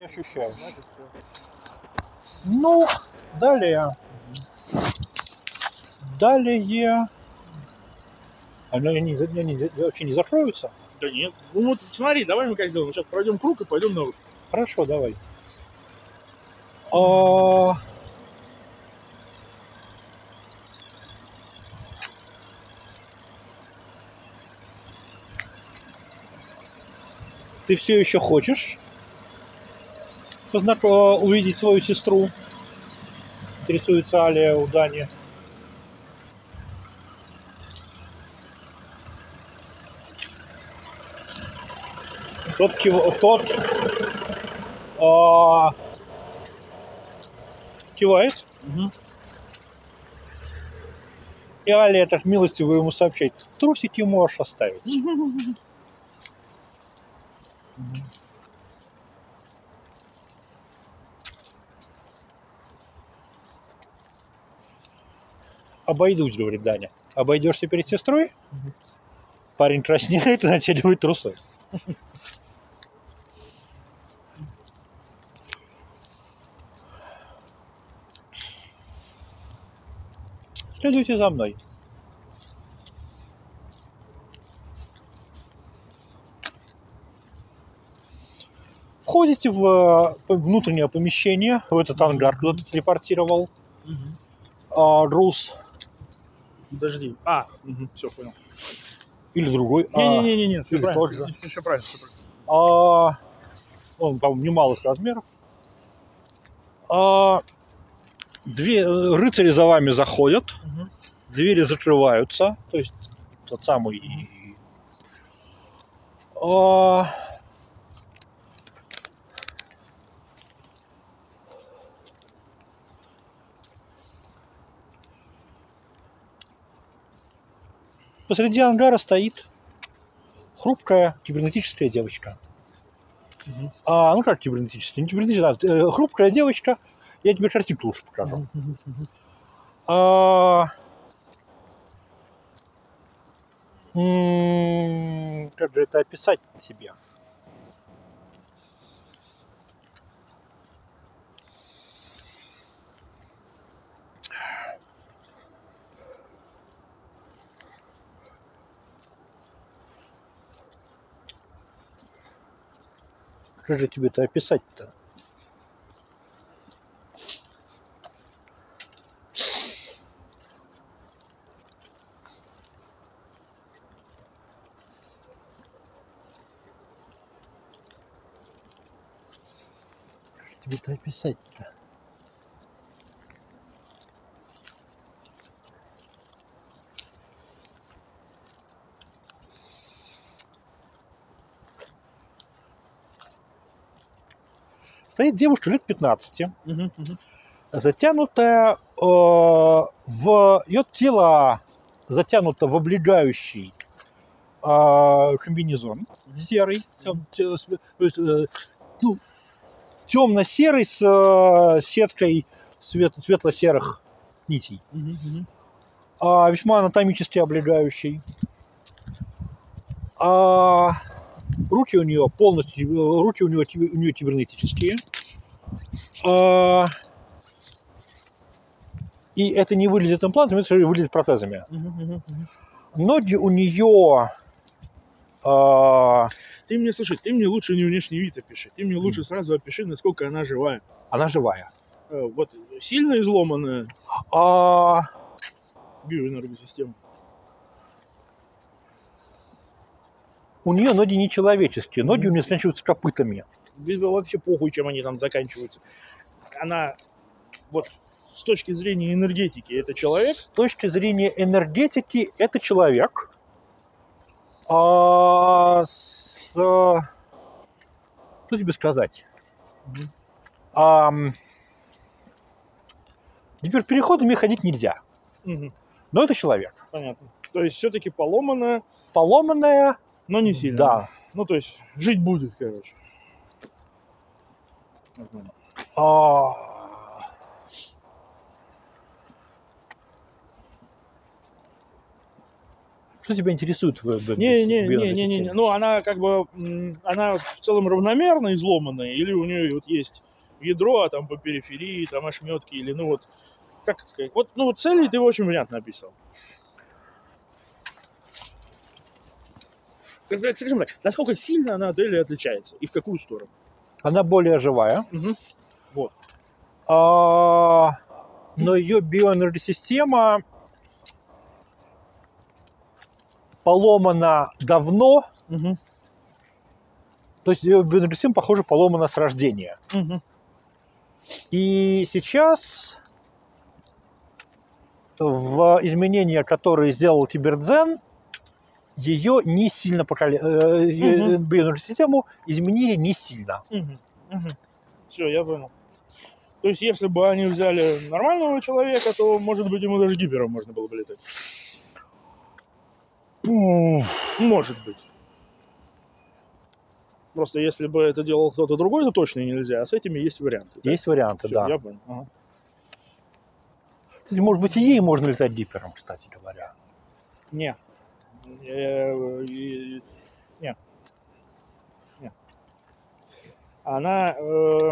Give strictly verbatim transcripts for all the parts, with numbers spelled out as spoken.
ощущаю. Значит, все. Ну, далее. Далее. Они, они, они вообще не закроются? Да нет. Ну вот смотри, давай мы как сделаем. Сейчас пройдем круг и пойдем на выход. Хорошо, давай. А... Ты все еще хочешь познако... увидеть свою сестру? Интересуется Алия у Дани. Тот, кив... Тот а... кивает. Угу. И Алия так милостиво ему сообщает: трусики можешь оставить. Обойдусь, говорит Даня. Обойдешься перед сестрой? Мгм. Парень краснеет и натягивает трусы. Следуйте за мной. Входите в внутреннее помещение, в этот ангар, куда ты телепортировал Угу. а, Друз. Подожди. А, угу, все, понял. Или другой. Не-не-не, все или правильно. тот же. Все, все правильно, все правильно. А, он, по-моему, немалых размеров. А, две, рыцари за вами заходят, Угу. двери закрываются, то есть тот самый. А, посреди ангара стоит хрупкая кибернетическая девочка. Угу. А, ну как кибернетическая? Не кибернетическая, а хрупкая девочка. Я тебе картинку лучше покажу. А, м, как же это описать себе? Как же тебе это описать-то? Как же тебе это описать-то? Стоит девушка лет пятнадцати, Угу. Угу. затянутая э, в... Ее тело затянуто в облегающий э, комбинезон серый, тем- те- с- то есть, э, ну, темно-серый с э, сеткой свет- светло-серых нитей. Угу. А, весьма анатомически облегающий. А, руки у нее полностью, руки у нее, у нее кибернетические. А, и это не выглядит имплантами, это выглядит протезами. Угу. Ноги у нее... А, Ты мне, слушай, ты мне лучше не внешний вид опиши. Ты мне лучше сразу опиши, насколько она живая. она живая. Э, Вот сильно изломанная А, биоэнергосистема. у нее ноги не человеческие, ноги Мгм. у нее заканчиваются копытами. Видно, вообще похуй, чем они там заканчиваются. Она вот с точки зрения энергетики это человек. С точки зрения энергетики это человек. А, с... Что тебе сказать? Мгм. А, теперь переходами ходить нельзя. Мгм. Но это человек. Понятно. То есть все-таки поломанная, Поломанная, но не сильно. да. Ну, то есть жить будет, короче. Нормально. А, Что тебя интересует в Не-не-не-не-не. Ну, она как бы, она в целом равномерно изломанная, или у нее вот есть ядро, а там по периферии, там ошметки, или ну вот, как сказать, вот, ну вот цели ты очень понятно описал. Скажем так, насколько сильно она от Эли отличается и в какую сторону? Она более живая. Угу. Вот. А, но ее биоэнергосистема поломана давно. Угу. То есть ее биоэнергосистема, похоже, поломана с рождения. Угу. И сейчас в изменения, которые сделал Тибердзен, ее не сильно покали... угу. биоэнергосистему изменили не сильно. Угу. Угу. Все, я понял. То есть, если бы они взяли нормального человека, то, может быть, ему даже гипером можно было бы летать. Может быть. Просто если бы это делал кто-то другой, то точно нельзя. А с этими есть варианты. Есть да? варианты, Все, да. Я понял. Ага. Кстати, может быть, и ей можно летать гипером, кстати говоря. Не. Не. Не. Она... Э...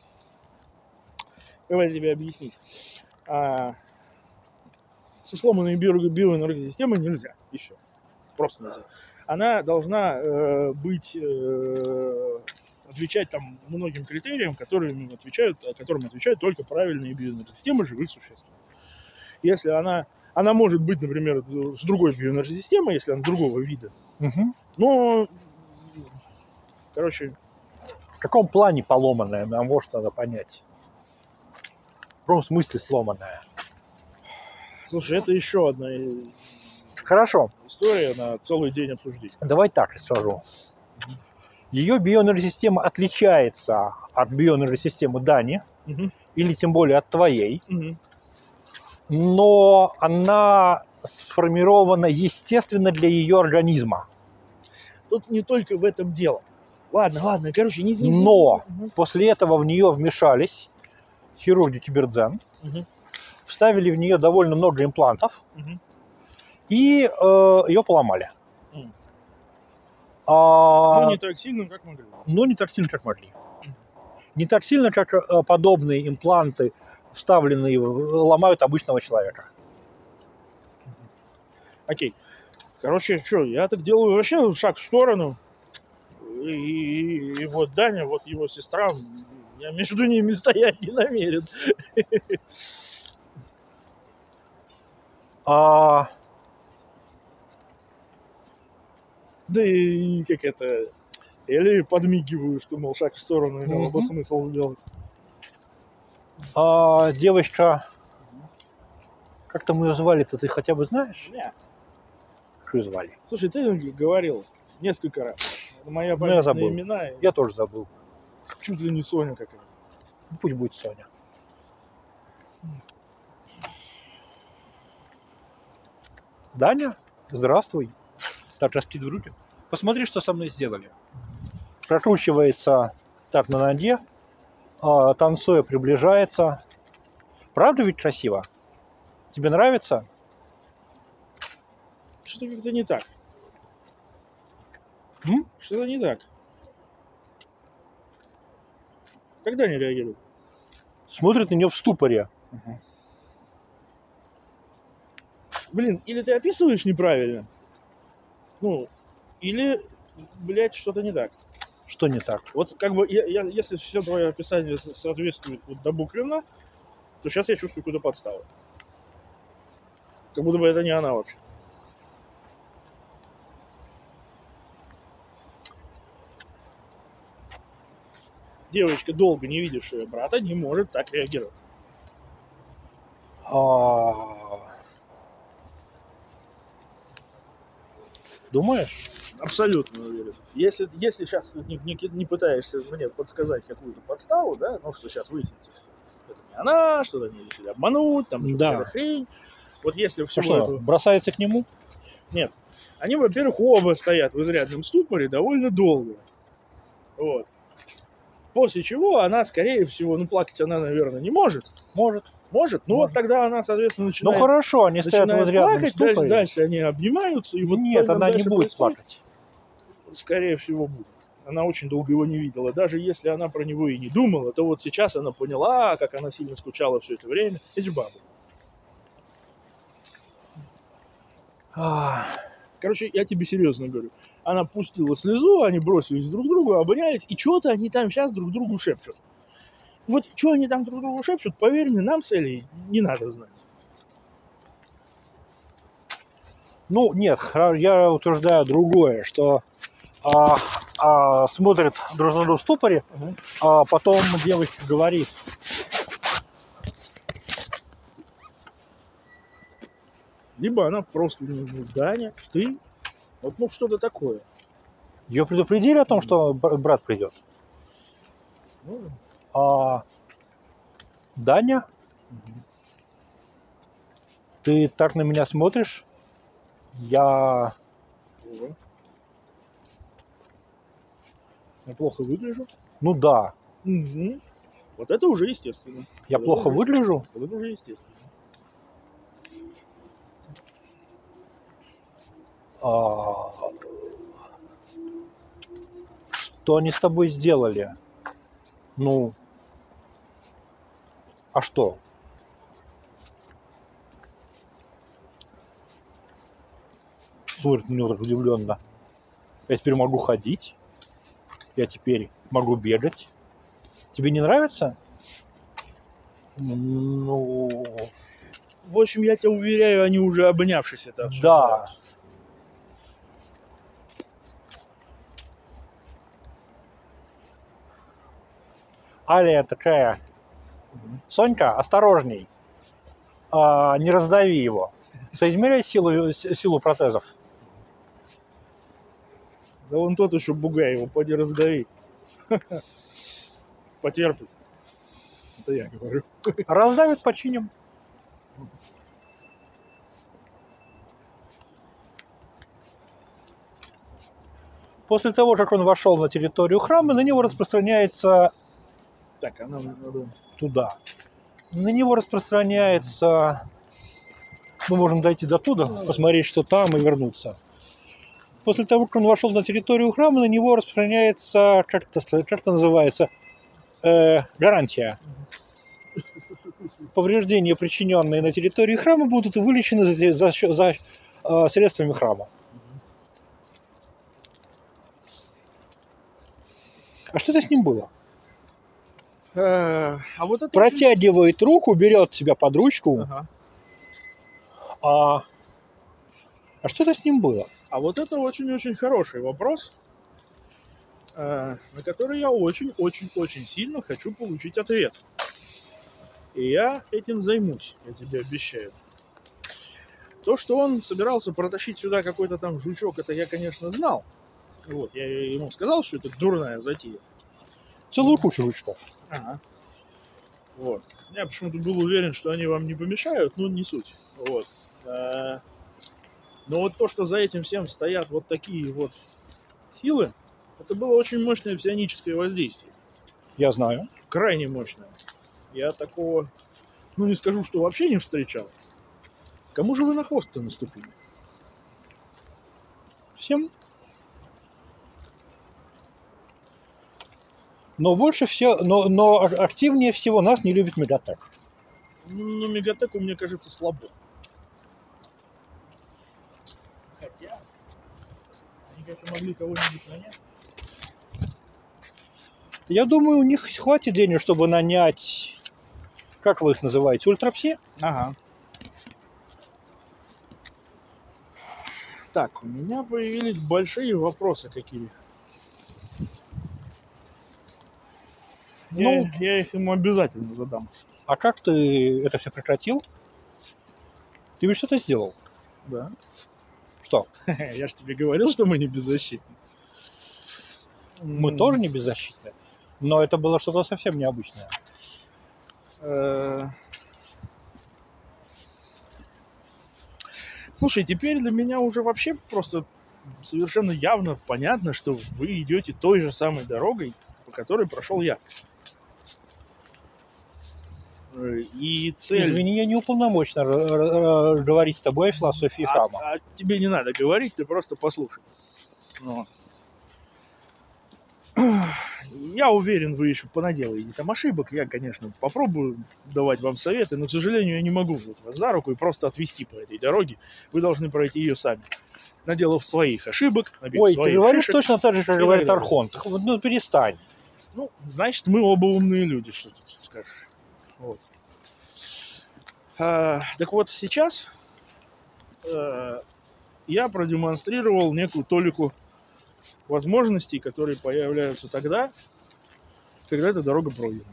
Давай тебе объяснить. А... Со сломанной биоэнергосистемой нельзя. Еще. Просто нельзя. Она должна э, быть... Э... отвечать там многим критериям, которым отвечают, которым отвечают только правильные биоэнергосистемы живых существ. Если она... Она может быть, например, с другой биоэнергосистемой, если она другого вида. Угу. Но... Короче... В каком плане поломанная? Нам может надо понять. В каком смысле сломанная? Слушай, это еще одна Хорошо. история на целый день обсуждения. Давай так расскажу. Ее биоэнергосистема отличается от биоэнергосистемы Дани, угу. или тем более от твоей, угу. но она сформирована естественно для ее организма. Тут не только в этом дело. Ладно, ладно, короче, не... не но угу. после этого в нее вмешались хирурги Тибердзен, угу. вставили в нее довольно много имплантов, угу. и э, ее поломали. Угу. А, но не так сильно, как могли. Но не так сильно, как могли. Угу. Не так сильно, как подобные импланты, вставленные, ломают обычного человека. Окей. Короче, что, я так делаю вообще шаг в сторону. И, и, и вот Даня, вот его сестра, я между ними стоять не намерен. А... Да и как это... Или подмигиваю, что, мол, шаг в сторону, имело бы смысл сделать. А, девочка... Как там ее звали-то, ты хотя бы знаешь? Нет. Как ее звали? Слушай, ты говорил несколько раз. Это моя память я забыл. на имена. Я тоже забыл. Чуть ли не Соня какая-то. Пусть будет Соня. Даня, здравствуй. Так, распит в руки. Посмотри, что со мной сделали. Прокручивается так на ноге, танцуя, приближается. Правда ведь красиво? Тебе нравится? Что-то как-то не так. М? Что-то не так. Когда не реагирует? Смотрит на нее в ступоре. Угу. Блин, или ты описываешь неправильно, ну, или, блядь, что-то не так. Что не так? Вот как бы, я, я, если все твое описание соответствует вот добукленно, то сейчас я чувствую какую-то подставу. Как будто бы это не она вообще. Девочка, долго не видевшая брата, не может так реагировать. А... Думаешь? Абсолютно уверен. Если, если сейчас не, не, не пытаешься мне подсказать какую-то подставу, да, ну что сейчас выяснится, что это не она, что они решили обмануть, там да. какая-то хрень. Вот если все что, это... бросается к нему? Нет. Они, во-первых, оба стоят в изрядном ступоре довольно долго. Вот. После чего она, скорее всего, ну, плакать она, наверное, не может. Может. Может. Ну, вот Может. тогда она, соответственно, Ну начинает, хорошо, они стоят в начинает изрядном плакать, дальше, ступоре. дальше они обнимаются. И вот Нет, что там она не дальше будет происходит, плакать. скорее всего, будет. Она очень долго его не видела. Даже если она про него и не думала, то вот сейчас она поняла, как она сильно скучала все это время. Это же баба. Ах, Короче, я тебе серьезно говорю. Она пустила слезу, они бросились друг к другу, обнялись, и что-то они там сейчас друг другу шепчут. Вот что они там друг другу шепчут, поверь мне, нам с Элей не надо знать. Ну, нет, хра- я утверждаю другое, что а, а, смотрят друг на друга в ступоре, Ага. а потом девочка говорит: Либо она просто, ну, Даня, ты, вот ну что-то такое. ее предупредили о том, что бр- брат придет. Ну, А Даня, ты так на меня смотришь, я... ого. Я плохо выгляжу. Ну да, Угу. Вот это уже естественно. я Вот плохо это уже- выгляжу. Вот это уже естественно. А, что они с тобой сделали? Ну, а что? Смотрит на него так удивленно. Я теперь могу ходить, я теперь могу бегать. Тебе не нравится? Ну, В общем, я тебя уверяю, они уже обнявшись это обсуждают. да. Алия такая: Сонька, осторожней, а, не раздави его. Соизмеряй силу, с- силу протезов. Да вон тот еще бугай, его поди раздави. Потерпит. Это я говорю. Раздавит, починим. После того, как он вошел на территорию храма, на него распространяется Так, а нам надо... туда. На него распространяется... Мы можем дойти до туда, посмотреть, что там, и вернуться. После того, как он вошел на территорию храма, на него распространяется, как это, как это называется, э, гарантия. Повреждения, причиненные на территории храма, будут вылечены за, за, счё- за э, средствами храма. А что это с ним было? А вот это... Протягивает руку, берет тебя под ручку. Ага. А, а что это с ним было? А вот это очень-очень хороший вопрос, э, на который я очень-очень-очень сильно хочу получить ответ. И я этим займусь, я тебе обещаю. То, что он собирался протащить сюда какой-то там жучок, это я, конечно, знал. Вот, я ему сказал, что это дурная затея. Целую кучу ручков. Ага. Вот. Я почему-то был уверен, что они вам не помешают, но не суть. Вот. А, Но вот то, что за этим всем стоят вот такие вот силы, это было очень мощное псионическое воздействие. Я знаю. Крайне мощное. Я такого, ну не скажу, что вообще не встречал. Кому же вы на хвост-то наступили? Всем. Но больше все, но, но активнее всего нас не любит Мегатек. Ну, Мегатеку, мне кажется, слабо. Хотя, они как-то могли кого-нибудь нанять. Я думаю, у них хватит денег, чтобы нанять, как вы их называете, ультрапси? Ага. Так, у меня появились большие вопросы какие. Ну, я, я их ему обязательно задам. а как ты это все прекратил? Ты ведь что-то сделал? Да. Что? Я же тебе говорил, что мы не беззащитны. Мы тоже не беззащитны. Но это было что-то совсем необычное. Слушай, теперь для меня уже вообще просто совершенно явно понятно, что вы идете той же самой дорогой, по по которой прошел я. И цель... Извини, я не уполномочен говорить с тобой о философии храма. А, а тебе не надо говорить, ты просто послушай. Вот. Я уверен, вы еще понаделаете там ошибок. Я, конечно, попробую давать вам советы, но, к сожалению, я не могу взять вас за руку и просто отвести по этой дороге. Вы должны пройти ее сами, наделав своих ошибок, набив Ой, своих ты говоришь шишек. точно так же, как и говорит так далее. Архонт. Ну, перестань. Ну, значит, мы оба умные люди, что тут скажешь. Вот. А, так вот, сейчас а, я продемонстрировал некую толику возможностей, которые появляются тогда, когда эта дорога пройдена.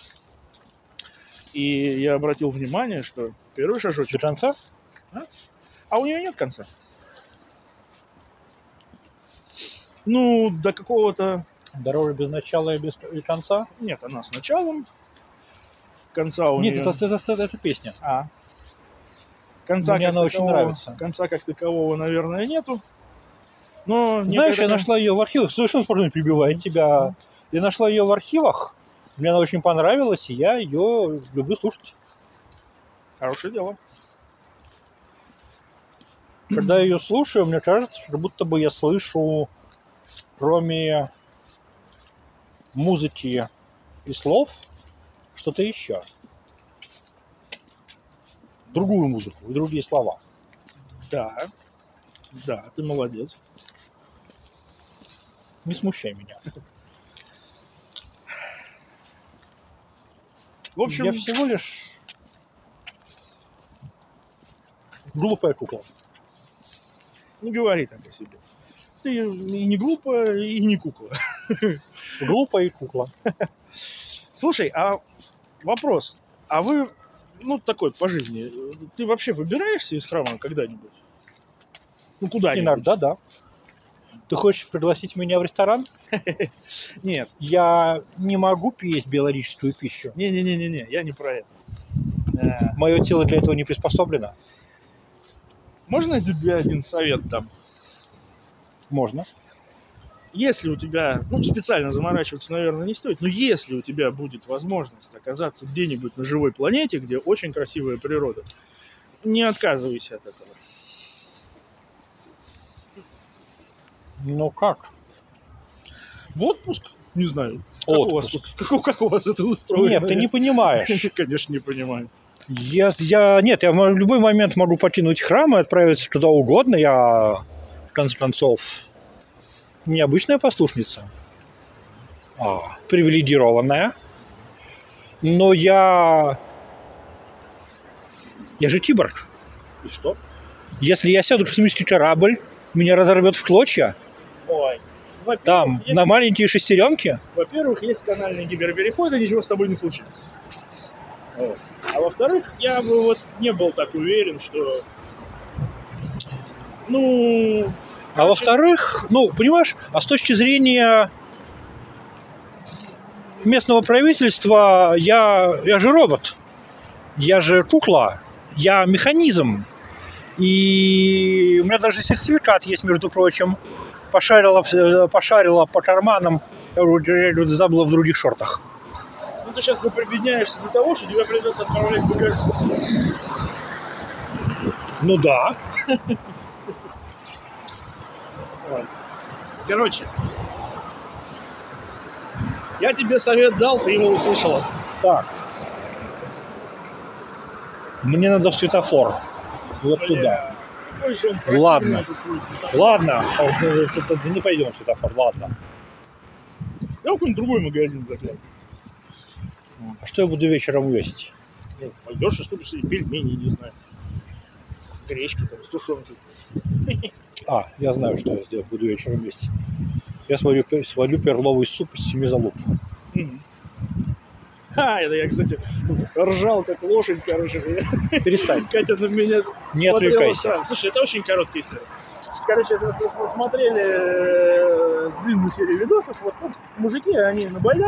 И я обратил внимание, что первый До шажочек... конца? А, а у нее нет конца. Ну, до какого-то... Дорога без начала и без и конца? Нет, она с началом. Конца у Нет, нее... это, это, это, это песня. А. Конца Мне как она очень такового- нравится. Конца как такового, наверное, нету. Но Знаешь, я некогда- нашла ее в архивах. Совершенно спокойно перебивает тебя. Я нашла ее в архивах. Мне она очень понравилась, и я ее люблю слушать. Хорошее дело. Когда я ее слушаю, мне кажется, как будто бы я слышу, кроме музыки и слов, что-то еще. Другую музыку и другие слова. Да. Да, ты молодец. Не смущай меня. В общем, Я всего лишь глупая кукла. не говори так о себе. Ты и не глупая, и не кукла. Глупая и кукла. Слушай, а вопрос. А вы, ну, такой по жизни, ты вообще выбираешься из храма когда-нибудь? Ну, куда-нибудь? Иногда да. Ты хочешь пригласить меня в ресторан? Нет. Я не могу есть биологическую пищу. Не-не-не-не, я не про это. Э, Мое тело для этого не приспособлено. Можно я тебе один совет дам? Можно. Если у тебя, ну, специально заморачиваться, наверное, не стоит, но если у тебя будет возможность оказаться где-нибудь на живой планете, где очень красивая природа, не отказывайся от этого. Ну как? В отпуск? Не знаю. Как у вас, Отпуск. тут- как, как у вас это устроено? Нет, ты не понимаешь. Конечно, не понимаю. Я, я, нет, я в любой момент могу покинуть храм и отправиться куда угодно. Я, в конце концов, необычная послушница. А, привилегированная. Но я... Я же киборг. И что? Если я сяду в космический корабль, меня разорвет в клочья. Ой. Во-первых, Там, есть, на маленькие шестеренки. во-первых, есть канальный гиперпереход, и ничего с тобой не случится. Вот. А во-вторых, я бы вот не был так уверен, что... Ну... А во-вторых, ну, понимаешь, а с точки зрения местного правительства, я, я же робот, я же кукла, я механизм. И у меня даже сертификат есть, между прочим. Пошарила, пошарила по карманам, я забыла в других шортах. Ну, ты сейчас прибедняешься до того, что тебя придется отправлять в багаж. Ну да. Короче, я тебе совет дал, ты его услышала. Так. Мне надо в светофор. Вот туда. Ой, же он Ладно. противный такой светофор. Ладно, не пойдем в светофор, ладно. Я в какой-нибудь другой магазин загляну. А что я буду вечером есть? Ну, пойдешь и купишь себе пельмени, не знаю. Гречки там, с тушенкой. А, я знаю, что я сделаю, буду вечером есть. Я сварю, сварю перловый суп из семи залуп. Мгм. А, это я, кстати, ржал как лошадь, короче. Перестань. Катя на меня Не смотрела отвлекайся. странно. Слушай, это очень короткая история. Короче, с- с- с- смотрели э, длинную серию видосов. Вот, ну, мужики, они на байдарке